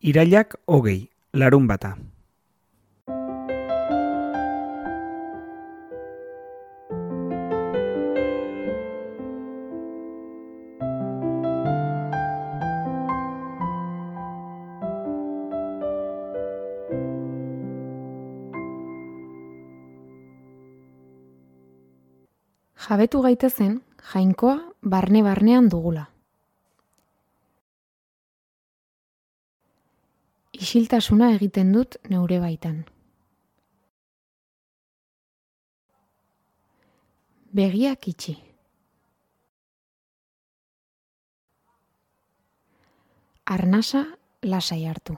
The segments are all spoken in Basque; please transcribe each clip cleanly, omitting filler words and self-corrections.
Irailak 20, larunbata. Jabetu gaitezen, jainkoa barne-barnean dugula. Isiltasuna egiten dut neure baitan. Begiak itxi. Arnasa lasai hartu.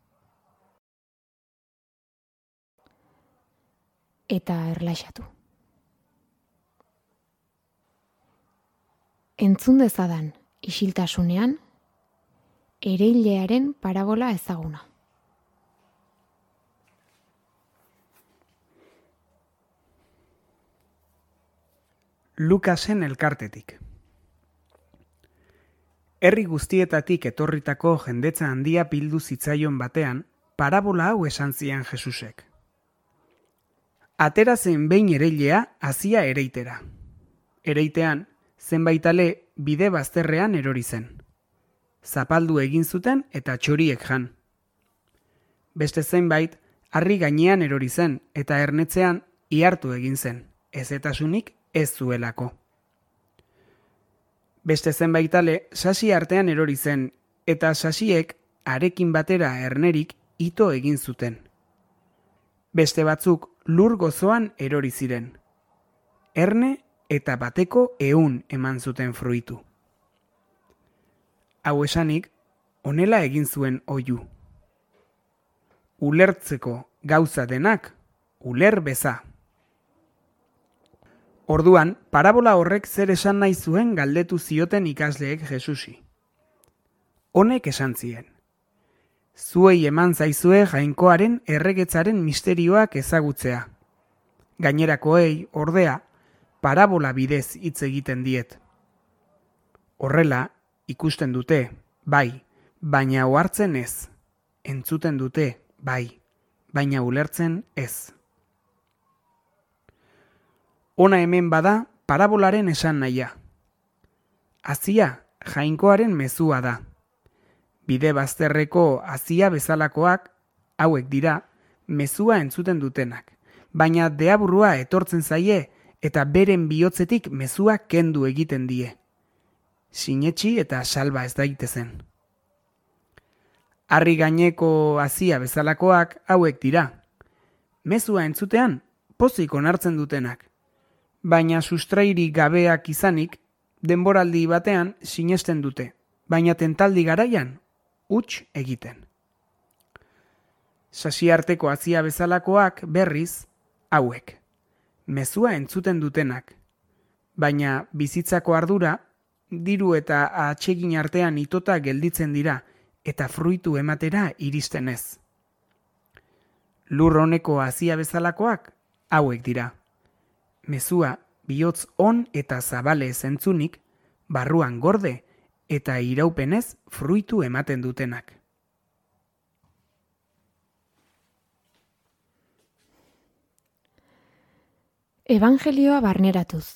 Eta erlaxatu. Entzun dezadan, isiltasunean, ereilearen parabola ezaguna. Lukasen elkartetik. Herri guztietatik etorritako jendetza handia bildu zitzaion batean, parabola hau esan zien Jesusek. Atera zen behin ereilea hazia ereitera. Ereitean, zenbait ale bide bazterrean erori zen. Zapaldu egin zuten eta txoriek jan. Beste zenbait, harri gainean erori zen eta ernetzean ihartu egin zen, ezetasunik ez zuelako. Beste zenbait ale sasi artean erori zen eta sasiek harekin batera ernerik ito egin zuten. Beste batzuk lur gozoan erori ziren. Erne eta bateko 100 eman zuten fruitu. Hau esanik, honela egin zuen oihu. Ulertzeko gauza denak, uler beza. Orduan, parabola horrek zer esan nahi zuen galdetu zioten ikasleek Jesusi. Honek esan zien. Zuei eman zaizue jainkoaren erregetzaren misterioak ezagutzea. Gainerakoei, ordea, parabola bidez hitz egiten diet. Horrela, ikusten dute, bai, baina ohartzen ez. Entzuten dute, bai, baina ulertzen ez. Ona hemen bada parabolaren esan nahia. Hazia jainkoaren mezua da. Bide bazterreko hazia bezalakoak, hauek dira, mezua entzuten dutenak. Baina deaburua etortzen zaie eta beren bihotzetik mezua kendu egiten die. Sinetsi eta salba ez daitezen. Harri gaineko hazia bezalakoak hauek dira. Mezua entzutean pozik onartzen dutenak. Baina sustrairik gabeak izanik, denboraldi batean sinesten dute, baina tentaldi garaian huts egiten. Sasiarteko hazia bezalakoak berriz hauek. Mezua entzuten dutenak, baina bizitzako ardura, diru eta atsegin artean itota gelditzen dira eta fruitu ematera iristen ez. Lur honeko hazia bezalakoak hauek dira. Mezua bihotz on eta zabalez entzunik, barruan gorde eta iraupenez fruitu ematen dutenak. Evangelioa barneratuz.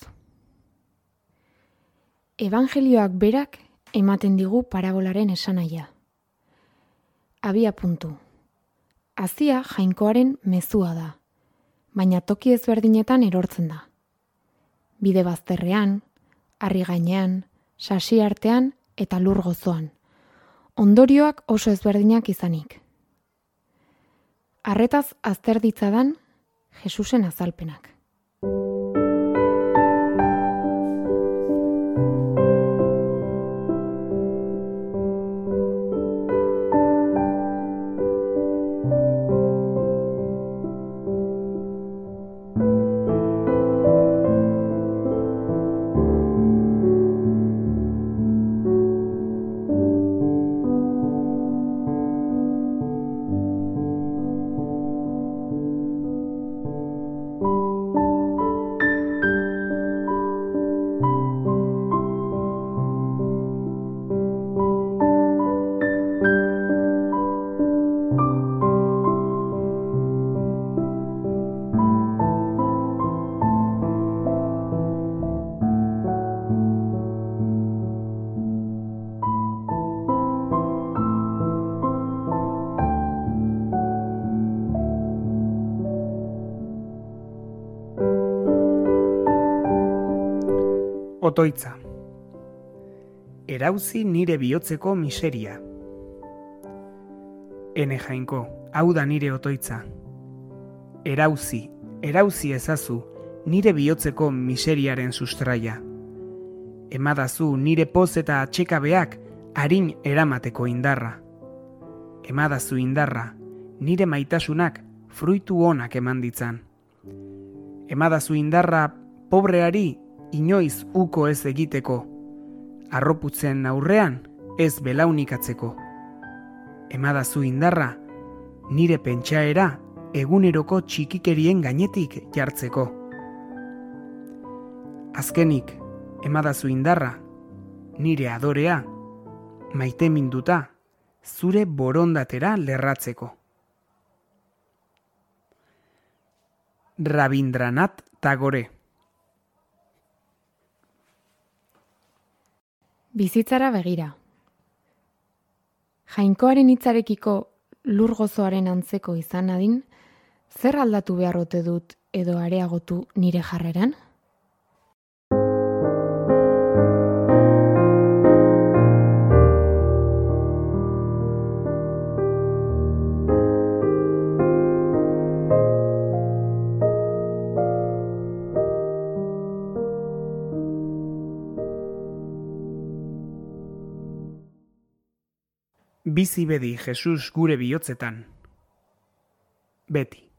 Evangelioak berak ematen digu parabolaren esanahia. Abia puntu. Hazia jainkoaren mezua da, baina toki ezberdinetan erortzen da. Bide bazterrean, harri gainean, sasi artean eta lur gozoan. Ondorioak oso ezberdinak izanik. Arretaz azter ditzadan Jesusen azalpenak. Otoitza. Erauzi nire bihotzeko miseria. Ene Jainko, hau da nire otoitza. Erauzi ezazu nire bihotzeko miseriaren sustraia. Emadazu nire poz eta atxekabeak arin eramateko indarra. Emadazu indarra, nire maitasunak fruitu onak eman ditzan. Emadazu indarra pobreari inoiz uko ez egiteko, arroputzen aurrean ez belaunikatzeko. Emadazu indarra, nire pentsaera eguneroko txikikerien gainetik jartzeko. Azkenik, emadazu indarra, nire adorea, maite minduta, zure borondatera lerratzeko. Rabindranath Tagore. Bizitzara begira. Jainkoaren hitzarekiko lur gozoaren antzeko izan adin, zer aldatu behar ote dut edo areagotu nire jarreran? Bizi bedi Jesus gure bihotzetan. Beti.